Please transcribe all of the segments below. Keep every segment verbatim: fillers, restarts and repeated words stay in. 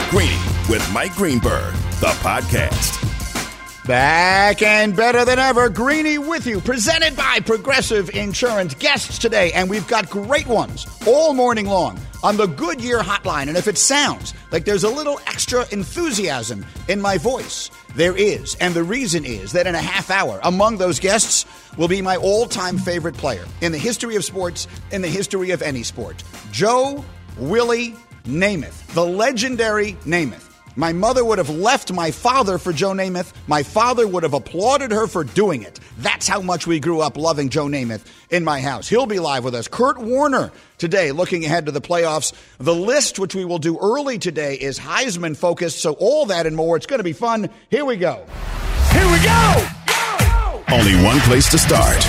Greeny with Mike Greenberg, the podcast. Back and better than ever, Greeny with you, presented by Progressive Insurance. Guests today, and we've got great ones all morning long on the Goodyear Hotline. And if it sounds like there's a little extra enthusiasm in my voice, there is. And the reason is that in a half hour, among those guests will be my all-time favorite player in the history of sports, in the history of any sport, Joe Willie Namath, the legendary Namath. My mother would have left my father for Joe Namath. My father would have applauded her for doing it. That's how much we grew up loving Joe Namath in my house. He'll be live with us. Kurt Warner today, looking ahead to the playoffs. The list, which we will do early today, is Heisman focused. So all that and more. It's going to be fun. Here we go. Here we go. go! Only one place to start.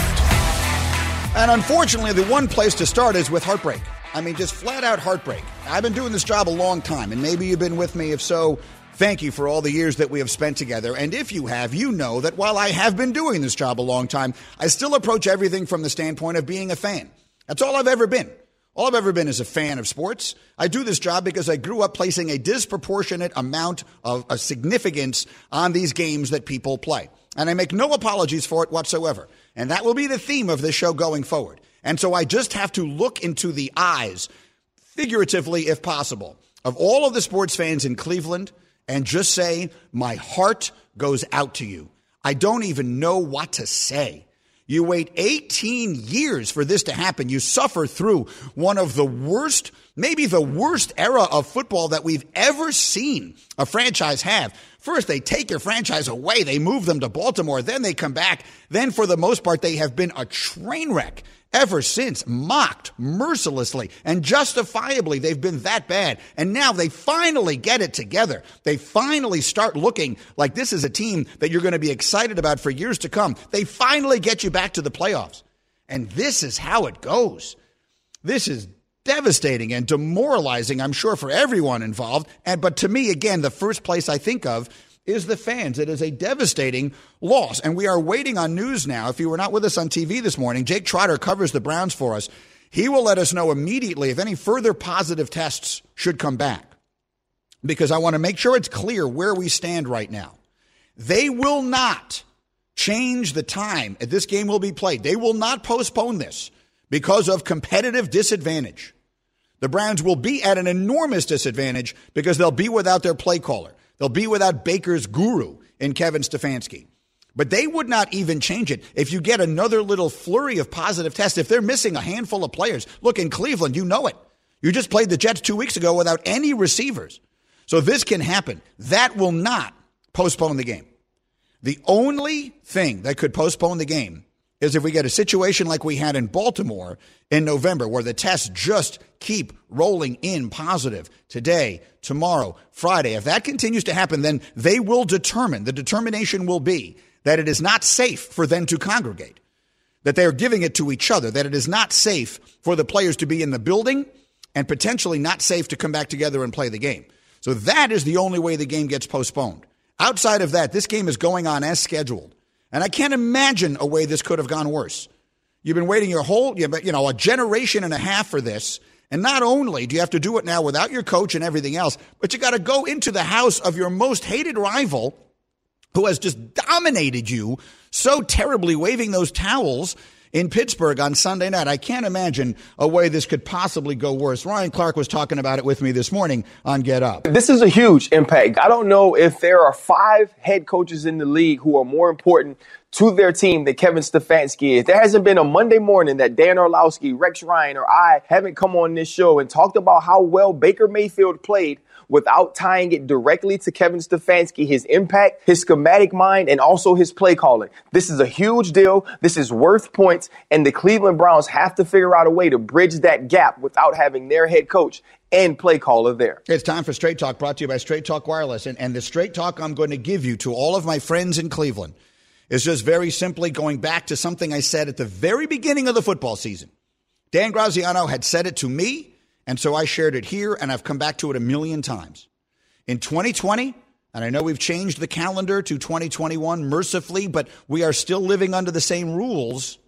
And unfortunately, the one place to start is with heartbreak. I mean, just flat out heartbreak. I've been doing this job a long time, and maybe you've been with me. If so, thank you for all the years that we have spent together. And if you have, you know that while I have been doing this job a long time, I still approach everything from the standpoint of being a fan. That's all I've ever been. All I've ever been is a fan of sports. I do this job because I grew up placing a disproportionate amount of, of significance on these games that people play. And I make no apologies for it whatsoever. And that will be the theme of this show going forward. And so I just have to look into the eyes, figuratively if possible, of all of the sports fans in Cleveland and just say, my heart goes out to you. I don't even know what to say. You wait eighteen years for this to happen. You suffer through one of the worst, maybe the worst era of football that we've ever seen a franchise have. First, they take your franchise away. They move them to Baltimore. Then they come back. Then, for the most part, they have been a train wreck ever since, mocked mercilessly and justifiably. They've been that bad. And now they finally get it together. They finally start looking like this is a team that you're going to be excited about for years to come. They finally get you back to the playoffs. And this is how it goes. This is devastating and demoralizing, I'm sure, for everyone involved. And but to me, again, the first place I think of is the fans. It is a devastating loss. And we are waiting on news now. If you were not with us on T V this morning, Jake Trotter covers the Browns for us. He will let us know immediately if any further positive tests should come back, because I want to make sure it's clear where we stand right now. They will not change the time this game will be played. They will not postpone this because of competitive disadvantage. The Browns will be at an enormous disadvantage because they'll be without their play caller. They'll be without Baker's guru in Kevin Stefanski. But they would not even change it if you get another little flurry of positive tests. If they're missing a handful of players. Look, in Cleveland, you know it. You just played the Jets two weeks ago without any receivers. So this can happen. That will not postpone the game. The only thing that could postpone the game is if we get a situation like we had in Baltimore in November, where the tests just keep rolling in positive today, tomorrow, Friday. If that continues to happen, then they will determine, the determination will be that it is not safe for them to congregate, that they are giving it to each other, that it is not safe for the players to be in the building, and potentially not safe to come back together and play the game. So that is the only way the game gets postponed. Outside of that, this game is going on as scheduled. And I can't imagine a way this could have gone worse. You've been waiting your whole, you know, a generation and a half for this. And not only do you have to do it now without your coach and everything else, but you got to go into the house of your most hated rival who has just dominated you so terribly, waving those towels in Pittsburgh on Sunday night. I can't imagine a way this could possibly go worse. Ryan Clark was talking about it with me this morning on Get Up. This is a huge impact. I don't know if there are five head coaches in the league who are more important to their team than Kevin Stefanski is. There hasn't been a Monday morning that Dan Orlovsky, Rex Ryan, or I haven't come on this show and talked about how well Baker Mayfield played without tying it directly to Kevin Stefanski, his impact, his schematic mind, and also his play calling. This is a huge deal. This is worth points, and the Cleveland Browns have to figure out a way to bridge that gap without having their head coach and play caller there. It's time for Straight Talk, brought to you by Straight Talk Wireless. And, and the Straight Talk I'm going to give you to all of my friends in Cleveland is just very simply going back to something I said at the very beginning of the football season. Dan Graziano had said it to me, and so I shared it here, and I've come back to it a million times. In twenty twenty, and I know we've changed the calendar to twenty twenty-one mercifully, but we are still living under the same rules.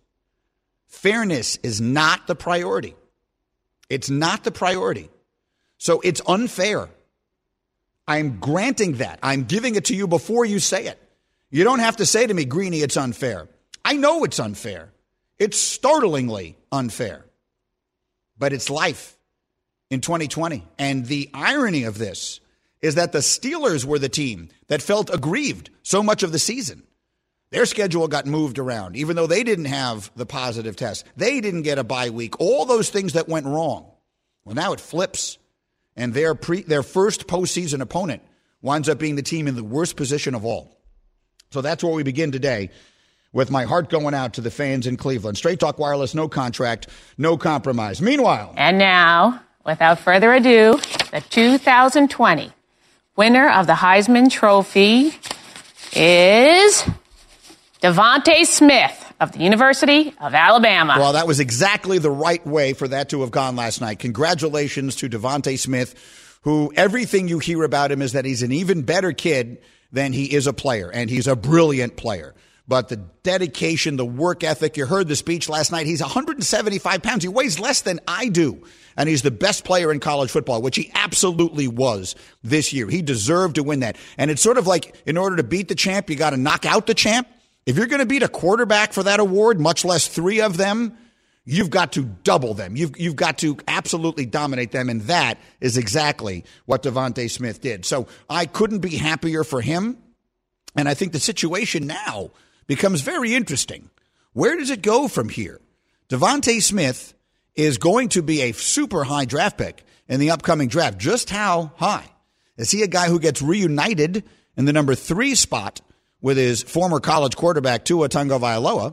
Fairness is not the priority. It's not the priority. So it's unfair. I'm granting that. I'm giving it to you before you say it. You don't have to say to me, Greeny, it's unfair. I know it's unfair. It's startlingly unfair. But it's life in twenty twenty. And the irony of this is that the Steelers were the team that felt aggrieved so much of the season. Their schedule got moved around, even though they didn't have the positive test. They didn't get a bye week. All those things that went wrong. Well, now it flips. And their pre, their first postseason opponent winds up being the team in the worst position of all. So that's where we begin today, with my heart going out to the fans in Cleveland. Straight Talk Wireless, no contract, no compromise. Meanwhile. And now, without further ado, the two thousand twenty winner of the Heisman Trophy is DeVonta Smith of the University of Alabama. Well, that was exactly the right way for that to have gone last night. Congratulations to DeVonta Smith, who everything you hear about him is that he's an even better kid than he is a player, and he's a brilliant player. But the dedication, the work ethic, you heard the speech last night. He's one hundred seventy-five pounds. He weighs less than I do, and he's the best player in college football, which he absolutely was this year. He deserved to win that. And it's sort of like, in order to beat the champ, you got to knock out the champ. If you're going to beat a quarterback for that award, much less three of them, you've got to double them. You've you've got to absolutely dominate them, and that is exactly what DeVonta Smith did. So I couldn't be happier for him, and I think the situation now becomes very interesting. Where does it go from here? DeVonta Smith is going to be a super high draft pick in the upcoming draft. Just how high? Is he a guy who gets reunited in the number three spot with his former college quarterback Tua Tagovailoa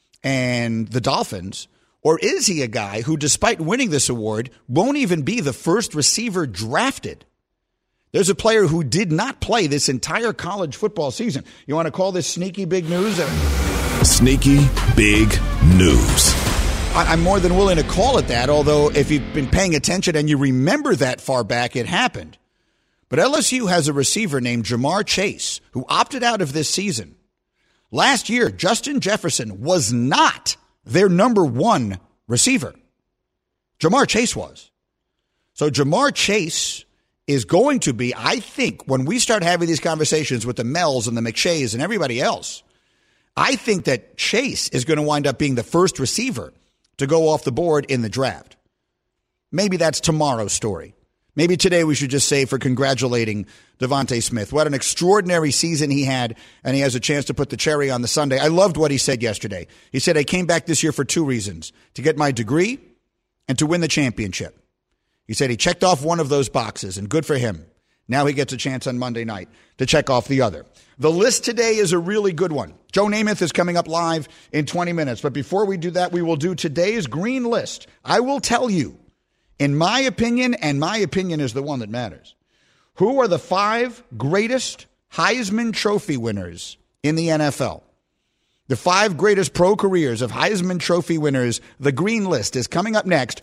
and the Dolphins? Or is he a guy who, despite winning this award, won't even be the first receiver drafted? There's a player who did not play this entire college football season. You want to call this sneaky big news? Sneaky big news. I'm more than willing to call it that, although if you've been paying attention and you remember that far back, it happened. But L S U has a receiver named Ja'Marr Chase who opted out of this season. Last year, Justin Jefferson was not their number one receiver. Ja'Marr Chase was. So Ja'Marr Chase is going to be, I think, when we start having these conversations with the Mells and the McShays and everybody else, I think that Chase is going to wind up being the first receiver to go off the board in the draft. Maybe that's tomorrow's story. Maybe today we should just say for congratulating DeVonta Smith. What an extraordinary season he had, and he has a chance to put the cherry on the sundae. I loved what he said yesterday. He said, I came back this year for two reasons, to get my degree and to win the championship. He said he checked off one of those boxes, and good for him. Now he gets a chance on Monday night to check off the other. The list today is a really good one. Joe Namath is coming up live in twenty minutes. But before we do that, we will do today's green list. I will tell you, in my opinion, and my opinion is the one that matters, who are the five greatest Heisman Trophy winners in the N F L. The five greatest pro careers of Heisman Trophy winners. The green list is coming up next.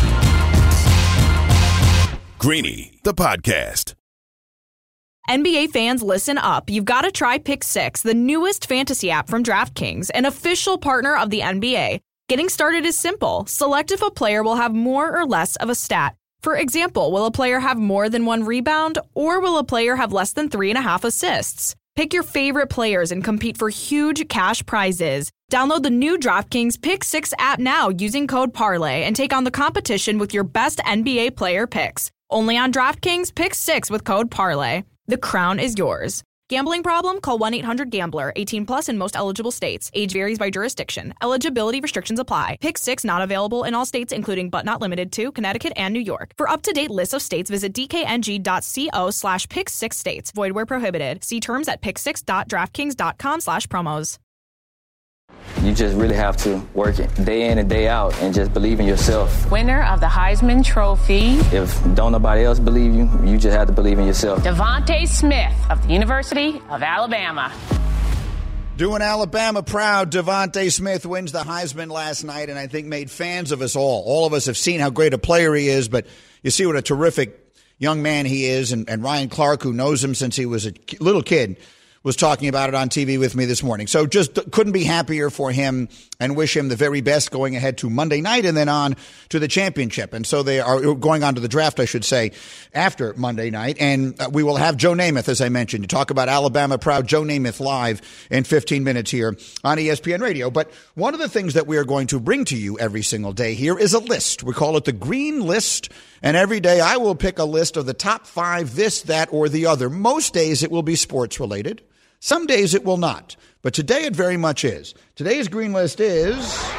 Greeny, the podcast. N B A fans, listen up. You've got to try Pick Six, the newest fantasy app from DraftKings, an official partner of the N B A. Getting started is simple. Select if a player will have more or less of a stat. For example, will a player have more than one rebound, or will a player have less than three and a half assists? Pick your favorite players and compete for huge cash prizes. Download the new DraftKings Pick Six app now using code Parlay and take on the competition with your best N B A player picks. Only on DraftKings Pick Six with code Parlay. The crown is yours. Gambling problem? Call one eight hundred gambler. eighteen plus in most eligible states. Age varies by jurisdiction. Eligibility restrictions apply. Pick Six not available in all states, including but not limited to Connecticut and New York. For up-to-date lists of states, visit dkng.co slash pick six states. Void where prohibited. See terms at pick six dot draftkings dot com slash promos. You just really have to work it day in and day out and just believe in yourself. Winner of the Heisman Trophy. If don't nobody else believe you, you just have to believe in yourself. DeVonta Smith of the University of Alabama. Doing Alabama proud, DeVonta Smith wins the Heisman last night, and I think made fans of us all. All of us have seen how great a player he is, but you see what a terrific young man he is, and, and Ryan Clark, who knows him since he was a little kid, was talking about it on T V with me this morning. So just couldn't be happier for him and wish him the very best going ahead to Monday night and then on to the championship. And so they are going on to the draft, I should say, after Monday night. And we will have Joe Namath, as I mentioned, to talk about Alabama Proud. Joe Namath live in fifteen minutes here on E S P N Radio. But one of the things that we are going to bring to you every single day here is a list. We call it the Green List. And every day I will pick a list of the top five, this, that, or the other. Most days it will be sports related. Some days it will not. But today it very much is. Today's Green List is...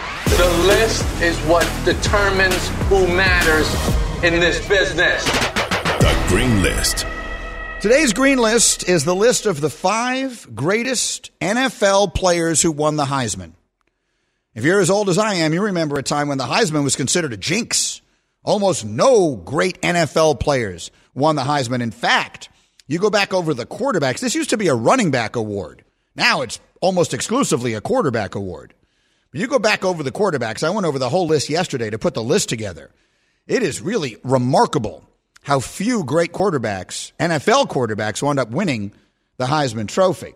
The list is what determines who matters in this business. The Green List. Today's Green List is the list of the five greatest N F L players who won the Heisman. If you're as old as I am, you remember a time when the Heisman was considered a jinx. Almost no great N F L players won the Heisman. In fact, you go back over the quarterbacks. This used to be a running back award. Now it's almost exclusively a quarterback award. But you go back over the quarterbacks. I went over the whole list yesterday to put the list together. It is really remarkable how few great quarterbacks, N F L quarterbacks, wound up winning the Heisman Trophy.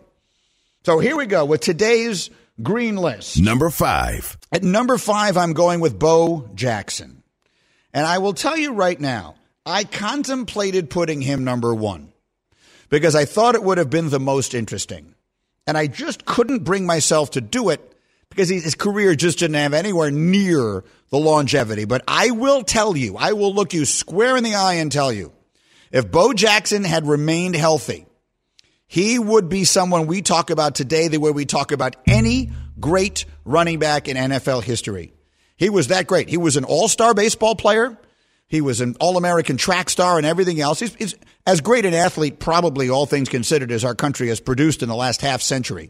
So here we go with today's Green List. Number five. At number five, I'm going with Bo Jackson. And I will tell you right now, I contemplated putting him number one because I thought it would have been the most interesting. And I just couldn't bring myself to do it because his career just didn't have anywhere near the longevity. But I will tell you, I will look you square in the eye and tell you, if Bo Jackson had remained healthy, he would be someone we talk about today the way we talk about any great running back in N F L history. He was that great. He was an all-star baseball player. He was an all-American track star and everything else. He's, he's as great an athlete, probably all things considered, as our country has produced in the last half century.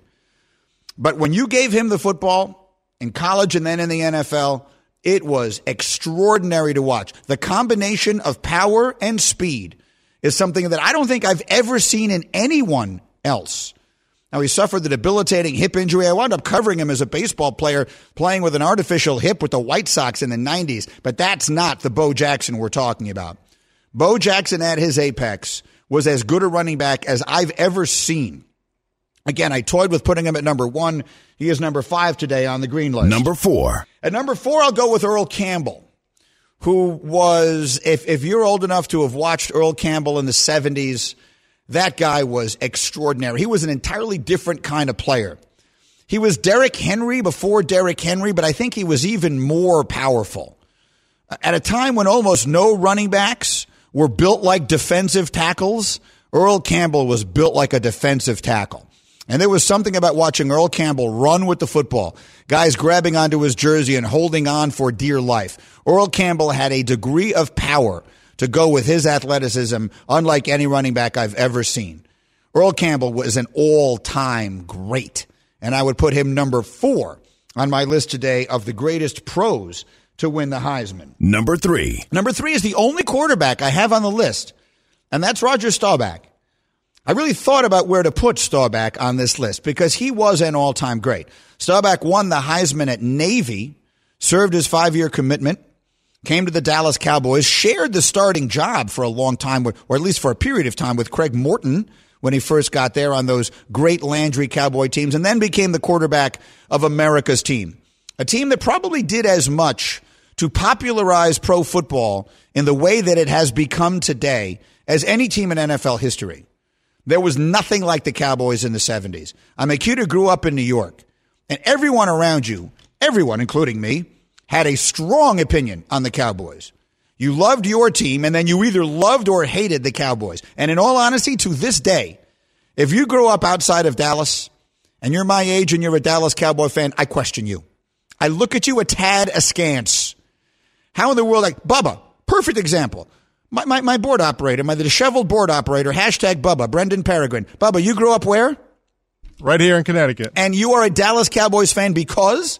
But when you gave him the football in college and then in the N F L, it was extraordinary to watch. The combination of power and speed is something that I don't think I've ever seen in anyone else. Now, he suffered the debilitating hip injury. I wound up covering him as a baseball player playing with an artificial hip with the White Sox in the nineties, but that's not the Bo Jackson we're talking about. Bo Jackson at his apex was as good a running back as I've ever seen. Again, I toyed with putting him at number one. He is number five today on the Green List. Number four. At number four, I'll go with Earl Campbell, who was, if, if you're old enough to have watched Earl Campbell in the seventies, that guy was extraordinary. He was an entirely different kind of player. He was Derrick Henry before Derrick Henry, but I think he was even more powerful. At a time when almost no running backs were built like defensive tackles, Earl Campbell was built like a defensive tackle. And there was something about watching Earl Campbell run with the football, guys grabbing onto his jersey and holding on for dear life. Earl Campbell had a degree of power to go with his athleticism, unlike any running back I've ever seen. Earl Campbell was an all-time great, and I would put him number four on my list today of the greatest pros to win the Heisman. Number three. Number three is the only quarterback I have on the list, and that's Roger Staubach. I really thought about where to put Staubach on this list because he was an all-time great. Staubach won the Heisman at Navy, served his five-year commitment, came to the Dallas Cowboys, shared the starting job for a long time, or at least for a period of time, with Craig Morton when he first got there on those great Landry Cowboy teams, and then became the quarterback of America's team, a team that probably did as much to popularize pro football in the way that it has become today as any team in N F L history. There was nothing like the Cowboys in the seventies. I mean, Cuda grew up in New York, and everyone around you, everyone, including me, had a strong opinion on the Cowboys. You loved your team, and then you either loved or hated the Cowboys. And in all honesty, to this day, if you grew up outside of Dallas and you're my age and you're a Dallas Cowboy fan, I question you. I look at you a tad askance. How in the world, like Bubba, perfect example. My, my, my board operator, my the disheveled board operator, hashtag Bubba, Brendan Peregrine. Bubba, you grew up where? Right here in Connecticut. And you are a Dallas Cowboys fan because?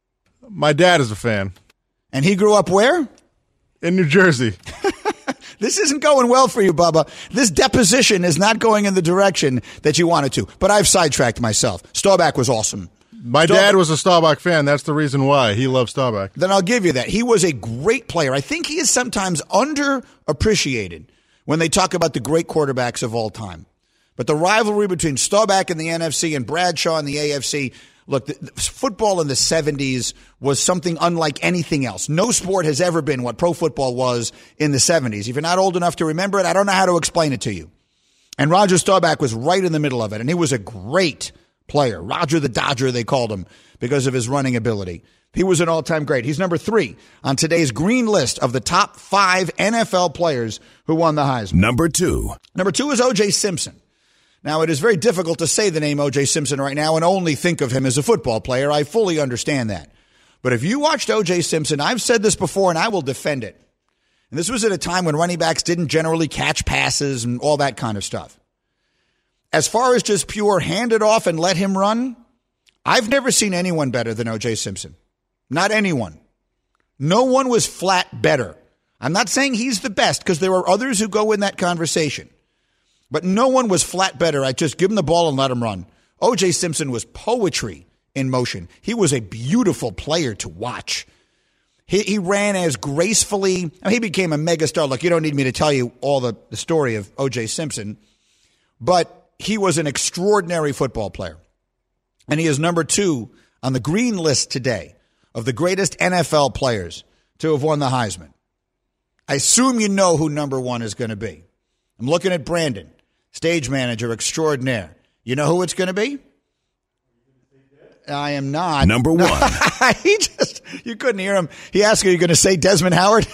My dad is a fan. And he grew up where? In New Jersey. This isn't going well for you, Bubba. This deposition is not going in the direction that you wanted to. But I've sidetracked myself. Staubach was awesome. My Staubach, dad was a Staubach fan. That's the reason why. He loves Staubach. Then I'll give you that. He was a great player. I think he is sometimes underappreciated when they talk about the great quarterbacks of all time. But the rivalry between Staubach in the N F C and Bradshaw in the A F C, look, the, the football in the seventies was something unlike anything else. No sport has ever been what pro football was in the seventies. If you're not old enough to remember it, I don't know how to explain it to you. And Roger Staubach was right in the middle of it, and he was a great player. Roger the Dodger, they called him, because of his running ability. He was an all-time great. He's number three on today's green list of the top five N F L players who won the Heisman. Number two. Number two is O J Simpson. Now, it is very difficult to say the name O J Simpson right now and only think of him as a football player. I fully understand that. But if you watched O J Simpson, I've said this before and I will defend it. And this was at a time when running backs didn't generally catch passes and all that kind of stuff. As far as just pure hand it off and let him run, I've never seen anyone better than O J Simpson. Not anyone. No one was flat better. I'm not saying he's the best because there are others who go in that conversation. But no one was flat better. I just give him the ball and let him run. O J Simpson was poetry in motion. He was a beautiful player to watch. He, he ran as gracefully. I mean, he became a megastar. Look, you don't need me to tell you all the, the story of O J Simpson. But he was an extraordinary football player. And he is number two on the green list today of the greatest N F L players to have won the Heisman. I assume you know who number one is going to be. I'm looking at Brandon, stage manager extraordinaire. You know who it's going to be? I am not. Number one. he just, you couldn't hear him. He asked, are you going to say Desmond Howard?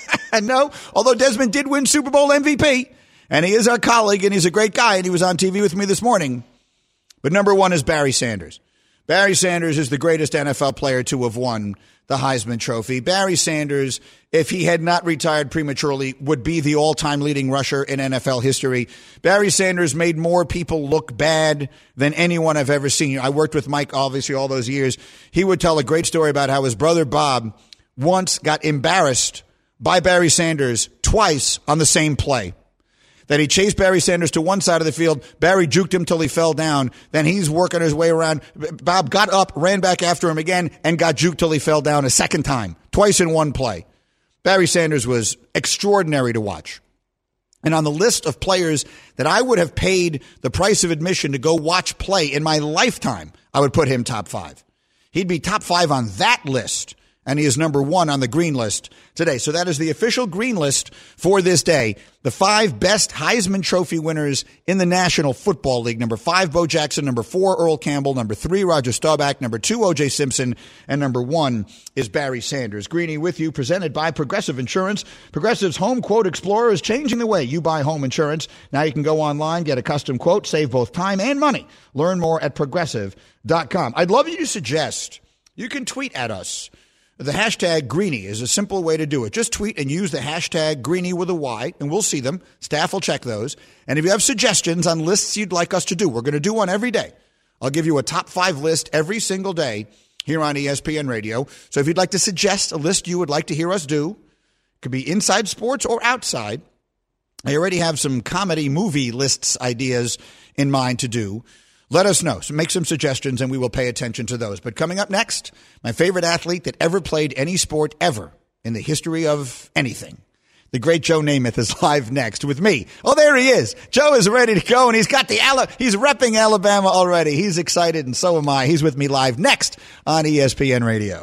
No, although Desmond did win Super Bowl M V P, and he is our colleague, and he's a great guy, and he was on T V with me this morning. But number one is Barry Sanders. Barry Sanders is the greatest N F L player to have won the Heisman Trophy. Barry Sanders, if he had not retired prematurely, would be the all-time leading rusher in N F L history. Barry Sanders made more people look bad than anyone I've ever seen. I worked with Mike, obviously, all those years. He would tell a great story about how his brother Bob once got embarrassed by Barry Sanders twice on the same play. That he chased Barry Sanders to one side of the field. Barry juked him till he fell down. Then he's working his way around. Bob got up, ran back after him again, and got juked till he fell down a second time. Twice in one play. Barry Sanders was extraordinary to watch. And on the list of players that I would have paid the price of admission to go watch play in my lifetime, I would put him top five. He'd be top five on that list. And he is number one on the green list today. So that is the official green list for this day. The five best Heisman Trophy winners in the National Football League. Number five, Bo Jackson. Number four, Earl Campbell. Number three, Roger Staubach. Number two, O J Simpson. And number one is Barry Sanders. Greeny with you, presented by Progressive Insurance. Progressive's Home Quote Explorer is changing the way you buy home insurance. Now you can go online, get a custom quote, save both time and money. Learn more at progressive dot com. I'd love you to suggest, you can tweet at us. The hashtag Greeny is a simple way to do it. Just tweet and use the hashtag Greeny with a Y, and we'll see them. Staff will check those. And if you have suggestions on lists you'd like us to do, we're going to do one every day. I'll give you a top five list every single day here on E S P N Radio. So if you'd like to suggest a list you would like to hear us do, it could be inside sports or outside. I already have some comedy movie lists ideas in mind to do. Let us know. So make some suggestions, and we will pay attention to those. But coming up next, my favorite athlete that ever played any sport ever in the history of anything. The great Joe Namath is live next with me. Oh, there he is. Joe is ready to go, and he's got the Ala- he's repping Alabama already. He's excited, and so am I. He's with me live next on E S P N Radio.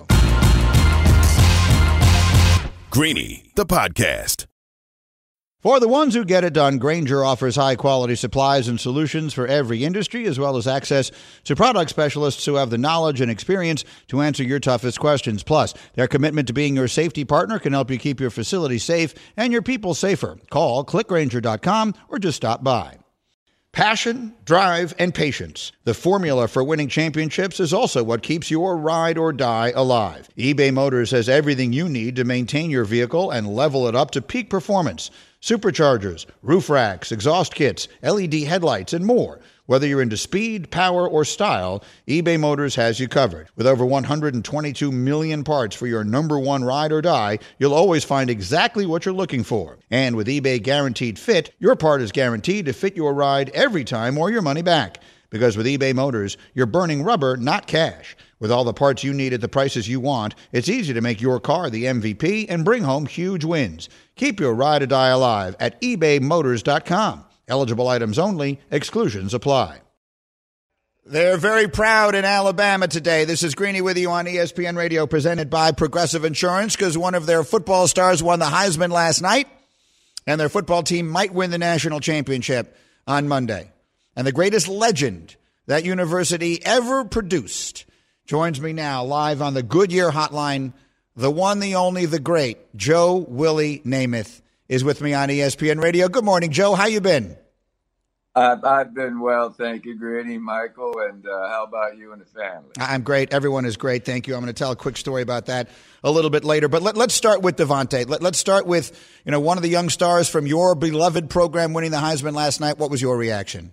Greeny, the podcast. For the ones who get it done, Grainger offers high-quality supplies and solutions for every industry, as well as access to product specialists who have the knowledge and experience to answer your toughest questions. Plus, their commitment to being your safety partner can help you keep your facility safe and your people safer. Call click grainger dot com or just stop by. Passion, drive, and patience. The formula for winning championships is also what keeps your ride or die alive. eBay Motors has everything you need to maintain your vehicle and level it up to peak performance. Superchargers, roof racks, exhaust kits, L E D headlights, and more. Whether you're into speed, power, or style, eBay Motors has you covered. With over one hundred twenty-two million parts for your number one ride or die, you'll always find exactly what you're looking for. And with eBay Guaranteed Fit, your part is guaranteed to fit your ride every time or your money back. Because with eBay Motors, you're burning rubber, not cash. With all the parts you need at the prices you want, it's easy to make your car the M V P and bring home huge wins. Keep your ride or die alive at ebay motors dot com. Eligible items only. Exclusions apply. They're very proud in Alabama today. This is Greeny with you on E S P N Radio, presented by Progressive Insurance, because one of their football stars won the Heisman last night, and their football team might win the national championship on Monday. And the greatest legend that university ever produced joins me now live on the Goodyear Hotline. The one, the only, the great Joe Willie Namath is with me on E S P N Radio. Good morning, Joe. How you been? I've, I've been well, thank you, Greeny, Michael, and uh, how about you and the family? I'm great. Everyone is great. Thank you. I'm going to tell a quick story about that a little bit later. But let, let's start with Davante. Let, let's start with, you know, one of the young stars from your beloved program winning the Heisman last night. What was your reaction?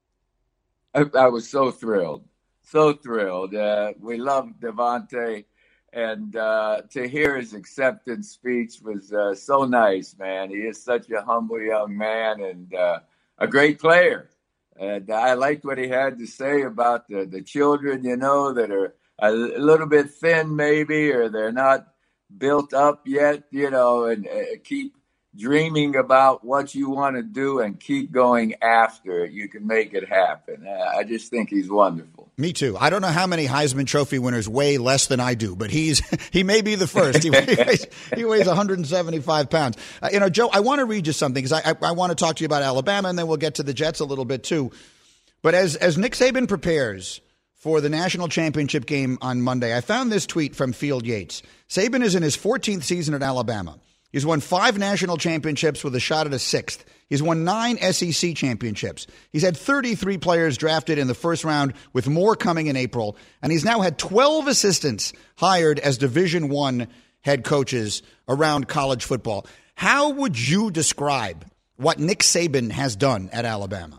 I, I was so thrilled, so thrilled. Uh, we love Davante, and uh, to hear his acceptance speech was uh, so nice, man. He is such a humble young man, and uh, a great player. And I liked what he had to say about the, the children, you know, that are a little bit thin maybe, or they're not built up yet, you know, and uh, keep dreaming about what you want to do and keep going after it. You can make it happen. Uh, I just think he's wonderful. Me too. I don't know how many Heisman Trophy winners weigh less than I do, but he's he may be the first. He weighs, he weighs one hundred seventy-five pounds. Uh, you know, Joe, I want to read you something because I, I, I want to talk to you about Alabama, and then we'll get to the Jets a little bit too. But as as Nick Saban prepares for the national championship game on Monday, I found this tweet from Field Yates. Saban is in his fourteenth season at Alabama. He's won five national championships with a shot at a sixth. He's won nine S E C championships. He's had thirty-three players drafted in the first round, with more coming in April. And he's now had twelve assistants hired as Division I head coaches around college football. How would you describe what Nick Saban has done at Alabama?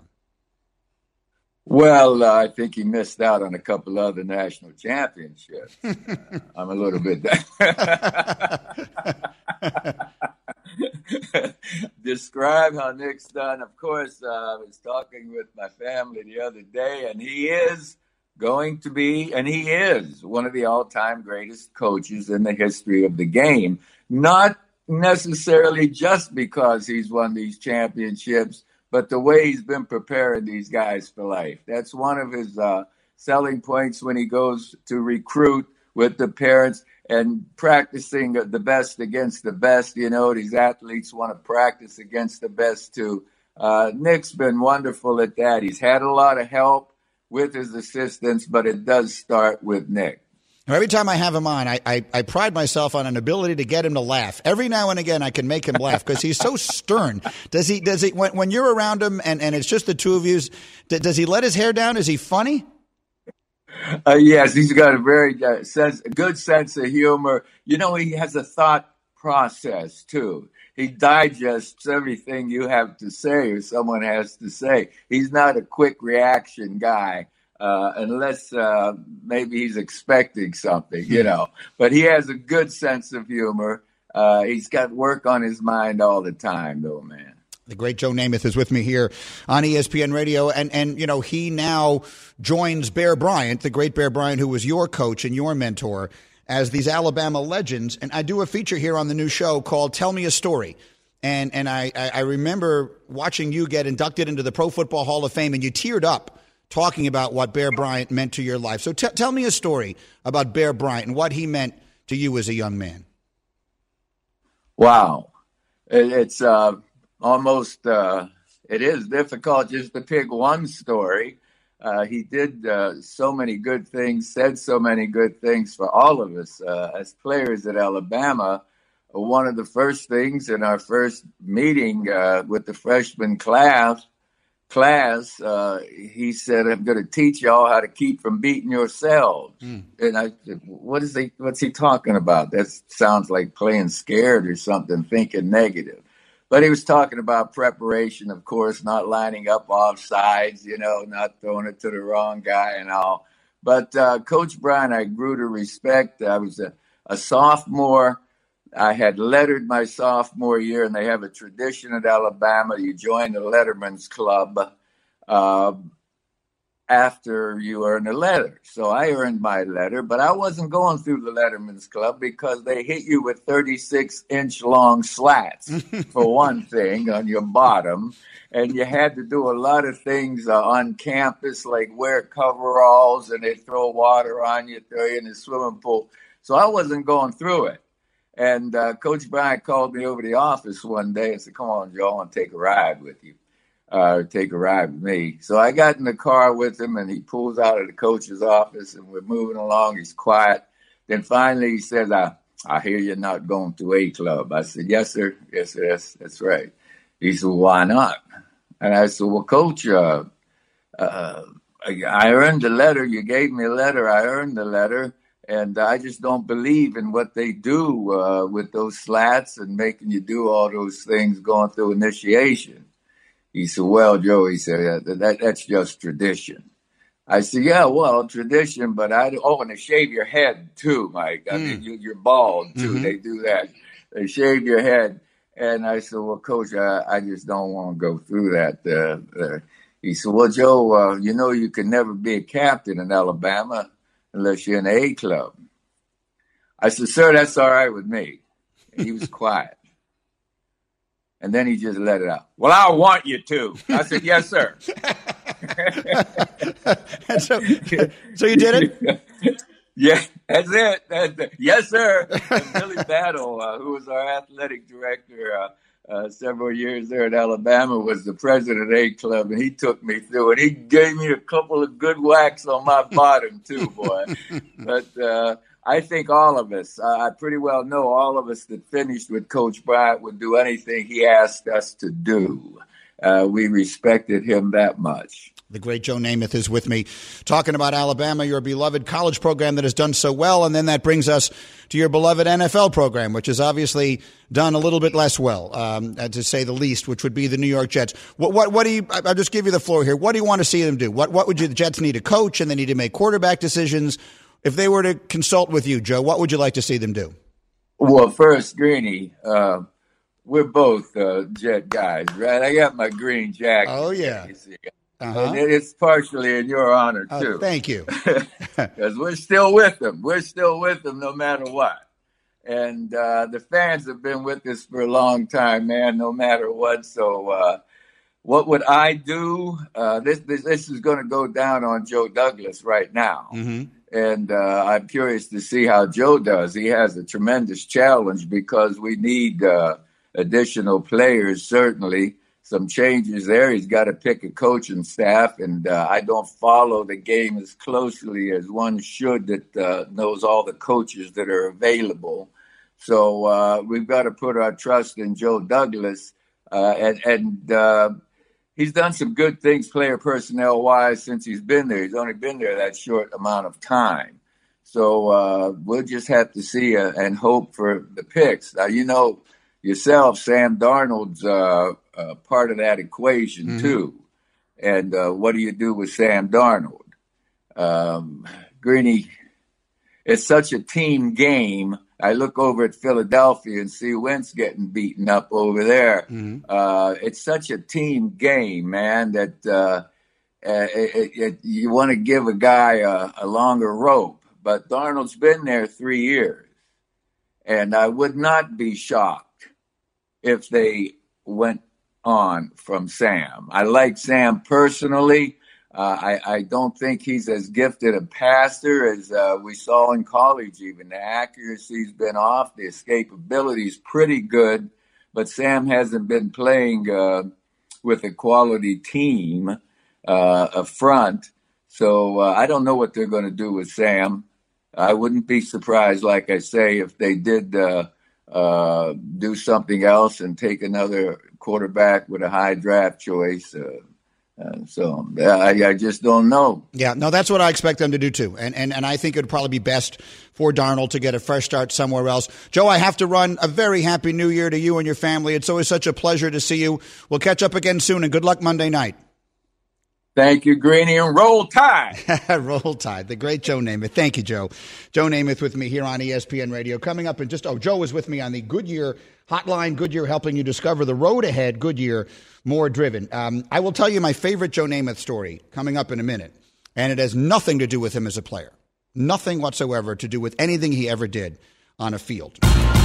Well, uh, I think he missed out on a couple other national championships. uh, I'm a little bit... Describe how Nick's done. Of course, uh, I was talking with my family the other day, and he is going to be, and he is, one of the all-time greatest coaches in the history of the game. Not necessarily just because he's won these championships, but the way he's been preparing these guys for life. That's one of his uh, selling points when he goes to recruit with the parents and practicing the best against the best. You know, these athletes want to practice against the best too. Uh, Nick's been wonderful at that. He's had a lot of help with his assistants, but it does start with Nick. Every time I have him on, I, I, I pride myself on an ability to get him to laugh. Every now and again, I can make him laugh because he's so stern. Does he? Does he? When, when you're around him and, and it's just the two of you, does he let his hair down? Is he funny? Uh, yes, he's got a very uh, sense, a good sense of humor. You know, he has a thought process too. He digests everything you have to say or someone has to say. He's not a quick reaction guy. Uh, unless uh, maybe he's expecting something, you know. But he has a good sense of humor. Uh, he's got work on his mind all the time, though, man. The great Joe Namath is with me here on E S P N Radio. And, and you know, he now joins Bear Bryant, the great Bear Bryant, who was your coach and your mentor, as these Alabama legends. And I do a feature here on the new show called Tell Me a Story. And, and I, I remember watching you get inducted into the Pro Football Hall of Fame, and you teared up talking about what Bear Bryant meant to your life. So t- tell me a story about Bear Bryant and what he meant to you as a young man. Wow. It, it's uh, almost, uh, it is difficult just to pick one story. Uh, he did uh, so many good things, said so many good things for all of us uh, as players at Alabama. One of the first things in our first meeting uh, with the freshman class, class, uh, he said, "I'm going to teach y'all how to keep from beating yourselves." Mm. And I said, what is he, what's he talking about? That sounds like playing scared or something, thinking negative. But he was talking about preparation, of course, not lining up off sides, you know, not throwing it to the wrong guy and all. But uh, Coach Bryant, I grew to respect. I was a, a sophomore. I had lettered my sophomore year, and they have a tradition at Alabama. You join the Letterman's Club. Uh, after you earn a letter. So I earned my letter, but I wasn't going through the Letterman's Club because they hit you with thirty-six inch long slats, for one thing, on your bottom. And you had to do a lot of things uh, on campus, like wear coveralls, and they throw water on you, throw you in the swimming pool. So I wasn't going through it. And uh, Coach Bryant called me over to the office one day and said, "Come on, Joe, I want to take a ride with you. Uh, take a ride with me." So I got in the car with him, and he pulls out of the coach's office, and we're moving along. He's quiet. Then finally he says, I, I hear you're not going to A Club. I said, "Yes, sir. Yes, sir. That's, that's right." He said, "Well, why not?" And I said, "Well, Coach, uh, uh, I earned the letter. You gave me a letter. I earned the letter. And I just don't believe in what they do uh, with those slats and making you do all those things going through initiation." He said, "Well, Joe," he said, that, that's just tradition." I said, "Yeah, well, tradition, but I do, oh, and they shave your head too, Mike. I mm. mean, you, you're bald too. Mm-hmm. They do that. They shave your head." And I said, "Well, Coach, I, I just don't want to go through that." Uh, uh, he said, "Well, Joe, uh, you know you can never be a captain in Alabama unless you're in the A Club." I said, "Sir, that's all right with me." And he was quiet. And then he just let it out. "Well, I want you to." I said, "Yes, sir." so, so you did it? Yeah, that's it. That's it. Yes, sir. And Billy Battle, uh, who was our athletic director uh, uh, several years there at Alabama, was the president of A Club, and he took me through it. He gave me a couple of good whacks on my bottom, too, boy. But uh, I think all of us, uh, I pretty well know all of us that finished with Coach Bryant would do anything he asked us to do. Uh, we respected him that much. The great Joe Namath is with me talking about Alabama, your beloved college program that has done so well. And then that brings us to your beloved N F L program, which has obviously done a little bit less well, um, to say the least, which would be the New York Jets. What, what, what do you, I'll just give you the floor here. What do you want to see them do? What, what would you, the Jets need a coach and they need to make quarterback decisions? If they were to consult with you, Joe, what would you like to see them do? Well, first, Greeny, uh, we're both uh, Jet guys, right? I got my green jacket. Oh, yeah. Uh-huh. And it's partially in your honor, too. Oh, thank you. Because we're still with them. We're still with them no matter what. And uh, the fans have been with us for a long time, man, no matter what. So uh, what would I do? Uh, this, this this is going to go down on Joe Douglas right now. Mm-hmm. And uh, I'm curious to see how Joe does. He has a tremendous challenge because we need uh, additional players, certainly. Some changes there. He's got to pick a coaching staff, and uh, I don't follow the game as closely as one should that uh, knows all the coaches that are available. So uh, we've got to put our trust in Joe Douglas, uh, and, and uh, he's done some good things player personnel-wise since he's been there. He's only been there that short amount of time. So uh, we'll just have to see uh, and hope for the picks. Now, you know yourself, Sam Darnold's uh, uh, part of that equation, mm-hmm. too. And uh, what do you do with Sam Darnold? Um, Greeny, it's such a team game. I look over at Philadelphia and see Wentz getting beaten up over there. Mm-hmm. Uh, it's such a team game, man, that uh, it, it, you want to give a guy a, a longer rope. But Darnold's been there three years. And I would not be shocked if they went on from Sam. I like Sam personally. Uh, I, I don't think he's as gifted a passer as uh, we saw in college even. The accuracy's been off. The escapability's pretty good. But Sam hasn't been playing uh, with a quality team uh, up front. So uh, I don't know what they're going to do with Sam. I wouldn't be surprised, like I say, if they did uh, uh, do something else and take another quarterback with a high draft choice. Uh, Uh, so uh, I, I just don't know. Yeah, no, that's what I expect them to do too. And, and and I think it would probably be best for Darnold to get a fresh start somewhere else. Joe, I have to run. A very happy new year to you and your family. It's always such a pleasure to see you. We'll catch up again soon, and good luck Monday night. Thank you, Greeny, and roll tide. Roll tide. The great Joe Namath. Thank you, Joe. Joe Namath with me here on E S P N Radio. Coming up in just, oh, Joe is with me on the Goodyear Hotline. Goodyear helping you discover the road ahead. Goodyear, more driven. Um, I will tell you my favorite Joe Namath story coming up in a minute. And it has nothing to do with him as a player. Nothing whatsoever to do with anything he ever did on a field.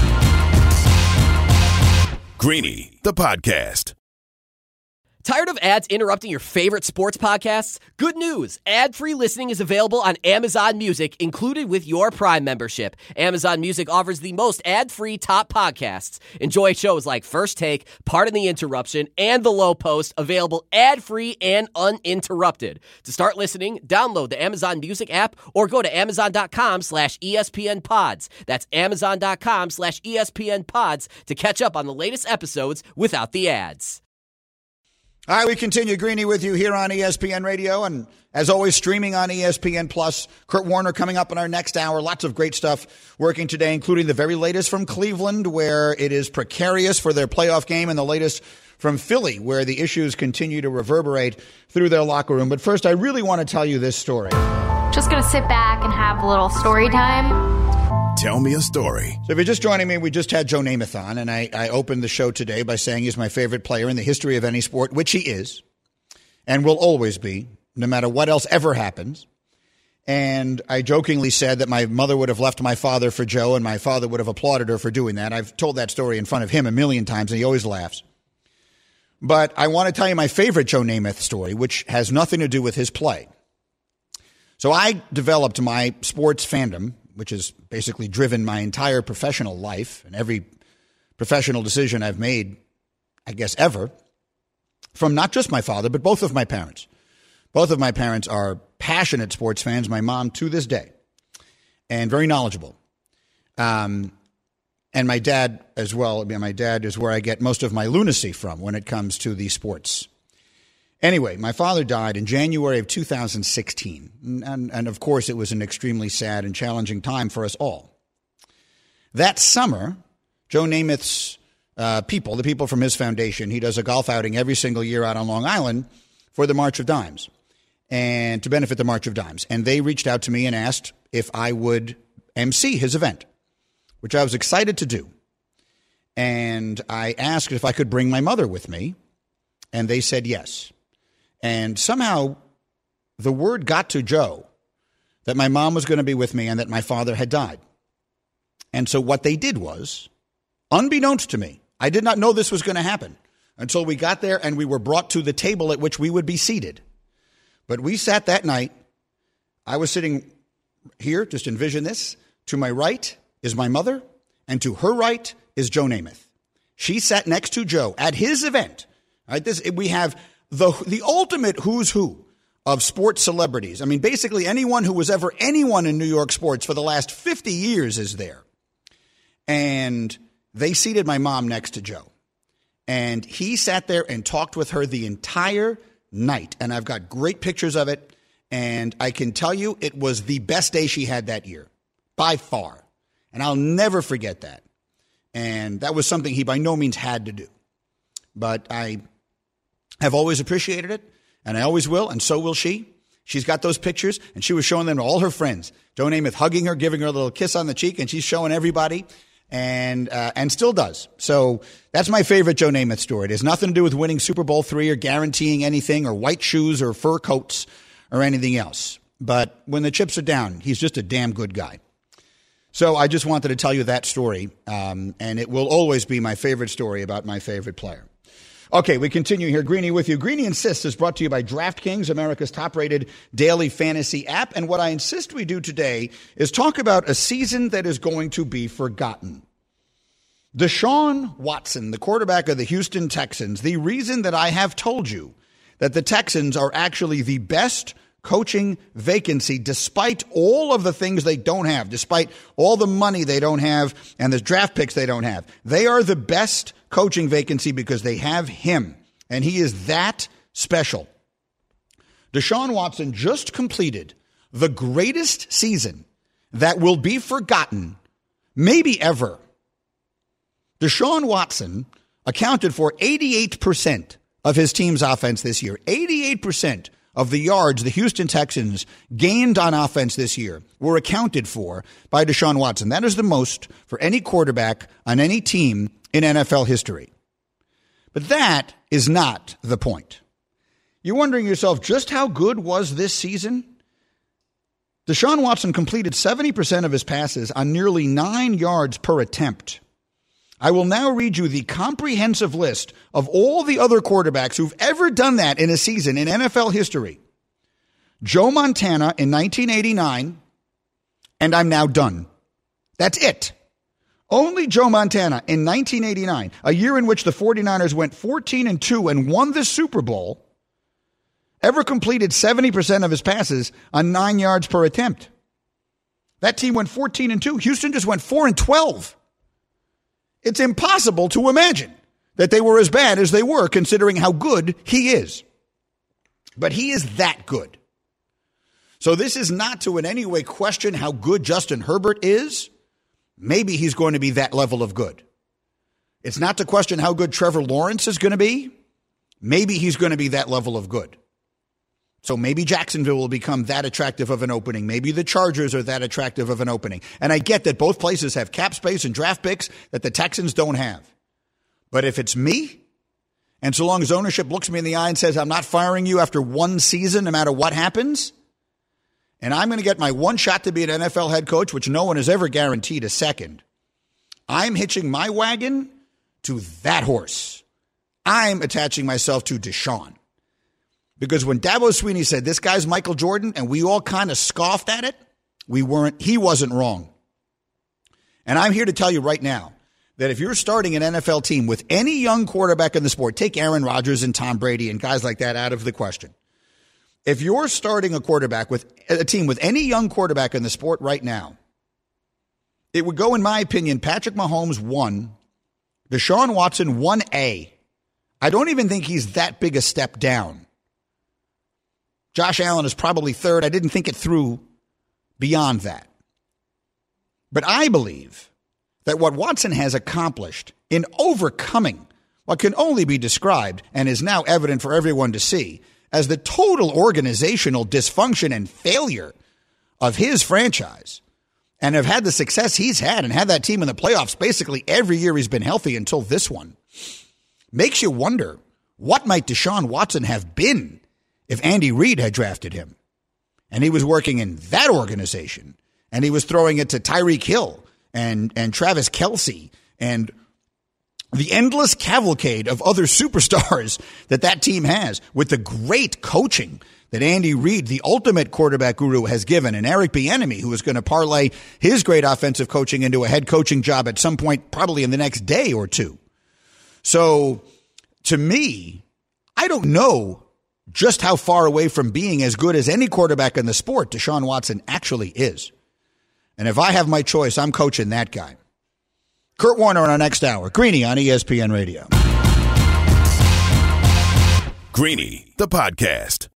Greeny, the podcast. Tired of ads interrupting your favorite sports podcasts? Good news! Ad-free listening is available on Amazon Music, included with your Prime membership. Amazon Music offers the most ad-free top podcasts. Enjoy shows like First Take, Pardon the Interruption, and The Low Post, available ad-free and uninterrupted. To start listening, download the Amazon Music app or go to amazon.com slash ESPN pods. That's amazon.com slash ESPN pods to catch up on the latest episodes without the ads. All right, we continue Greeny with you here on E S P N Radio, and as always, streaming on E S P N Plus. Kurt Warner coming up in our next hour. Lots of great stuff working today, including the very latest from Cleveland, where it is precarious for their playoff game, and the latest from Philly, where the issues continue to reverberate through their locker room. But first, I really want to tell you this story. Just going to sit back and have a little story time. Tell me a story. So if you're just joining me, we just had Joe Namath on, and I, I opened the show today by saying he's my favorite player in the history of any sport, which he is, and will always be, no matter what else ever happens. And I jokingly said that my mother would have left my father for Joe, and my father would have applauded her for doing that. I've told that story in front of him a million times, and he always laughs. But I want to tell you my favorite Joe Namath story, which has nothing to do with his play. So I developed my sports fandom, which has basically driven my entire professional life and every professional decision I've made, I guess, ever, from not just my father, but both of my parents. Both of my parents are passionate sports fans, my mom to this day, and very knowledgeable. Um, and my dad as well. I mean, my dad is where I get most of my lunacy from when it comes to the sports. Anyway, my father died in January of two thousand sixteen, and, and of course it was an extremely sad and challenging time for us all. That summer, Joe Namath's uh, people, the people from his foundation, he does a golf outing every single year out on Long Island for the March of Dimes, and to benefit the March of Dimes. And they reached out to me and asked if I would emcee his event, which I was excited to do. And I asked if I could bring my mother with me, and they said yes. And somehow the word got to Joe that my mom was going to be with me and that my father had died. And so what they did was, unbeknownst to me, I did not know this was going to happen until we got there and we were brought to the table at which we would be seated. But we sat that night. I was sitting here, just envision this. To my right is my mother, and to her right is Joe Namath. She sat next to Joe at his event. All right, this we have the the ultimate who's who of sports celebrities. I mean, basically anyone who was ever anyone in New York sports for the last fifty years is there. And they seated my mom next to Joe. And he sat there and talked with her the entire night. And I've got great pictures of it. And I can tell you it was the best day she had that year, by far. And I'll never forget that. And that was something he by no means had to do. But I have always appreciated it, and I always will, and so will she. She's got those pictures, and she was showing them to all her friends. Joe Namath hugging her, giving her a little kiss on the cheek, and she's showing everybody, and uh, and still does. So that's my favorite Joe Namath story. It has nothing to do with winning Super Bowl three or guaranteeing anything or white shoes or fur coats or anything else. But when the chips are down, he's just a damn good guy. So I just wanted to tell you that story, um, and it will always be my favorite story about my favorite player. Okay, we continue here. Greeny with you. Greeny Insists is brought to you by DraftKings, America's top-rated daily fantasy app. And what I insist we do today is talk about a season that is going to be forgotten. Deshaun Watson, the quarterback of the Houston Texans, the reason that I have told you that the Texans are actually the best coaching vacancy, despite all of the things they don't have, despite all the money they don't have and the draft picks they don't have. They are the best coaching vacancy because they have him, and he is that special. Deshaun Watson just completed the greatest season that will be forgotten, maybe ever. Deshaun Watson accounted for eighty-eight percent of his team's offense this year. eighty-eight percent of the yards the Houston Texans gained on offense this year were accounted for by Deshaun Watson. That is the most for any quarterback on any team in N F L history. But that is not the point. You're wondering yourself, just how good was this season? Deshaun Watson completed seventy percent of his passes on nearly nine yards per attempt. I will now read you the comprehensive list of all the other quarterbacks who've ever done that in a season in N F L history. Joe Montana in nineteen eighty-nine, and I'm now done. That's it. Only Joe Montana in nineteen eighty-nine, a year in which the 49ers went fourteen and two and won the Super Bowl, ever completed seventy percent of his passes on nine yards per attempt. That team went fourteen and two. Houston just went four and twelve. It's impossible to imagine that they were as bad as they were, considering how good he is. But he is that good. So this is not to in any way question how good Justin Herbert is. Maybe he's going to be that level of good. It's not to question how good Trevor Lawrence is going to be. Maybe he's going to be that level of good. So maybe Jacksonville will become that attractive of an opening. Maybe the Chargers are that attractive of an opening. And I get that both places have cap space and draft picks that the Texans don't have. But if it's me, and so long as ownership looks me in the eye and says, I'm not firing you after one season, no matter what happens, and I'm going to get my one shot to be an N F L head coach, which no one has ever guaranteed a second, I'm hitching my wagon to that horse. I'm attaching myself to Deshaun. Because when Dabo Swinney said, this guy's Michael Jordan, and we all kind of scoffed at it, we weren't, he wasn't wrong. And I'm here to tell you right now that if you're starting an N F L team with any young quarterback in the sport, take Aaron Rodgers and Tom Brady and guys like that out of the question. If you're starting a quarterback with a team with any young quarterback in the sport right now, it would go, in my opinion, Patrick Mahomes one, Deshaun Watson one A. I don't even think he's that big a step down. Josh Allen is probably third. I didn't think it through beyond that. But I believe that what Watson has accomplished in overcoming what can only be described and is now evident for everyone to see as the total organizational dysfunction and failure of his franchise, and have had the success he's had and had that team in the playoffs basically every year he's been healthy until this one, makes you wonder, what might Deshaun Watson have been if Andy Reid had drafted him and he was working in that organization and he was throwing it to Tyreek Hill and, and Travis Kelce and the endless cavalcade of other superstars that that team has, with the great coaching that Andy Reid, the ultimate quarterback guru, has given, and Eric Bieniemy, who is going to parlay his great offensive coaching into a head coaching job at some point, probably in the next day or two. So to me, I don't know just how far away from being as good as any quarterback in the sport Deshaun Watson actually is. And if I have my choice, I'm coaching that guy. Kurt Warner in our next hour. Greeny on E S P N Radio. Greeny, the podcast.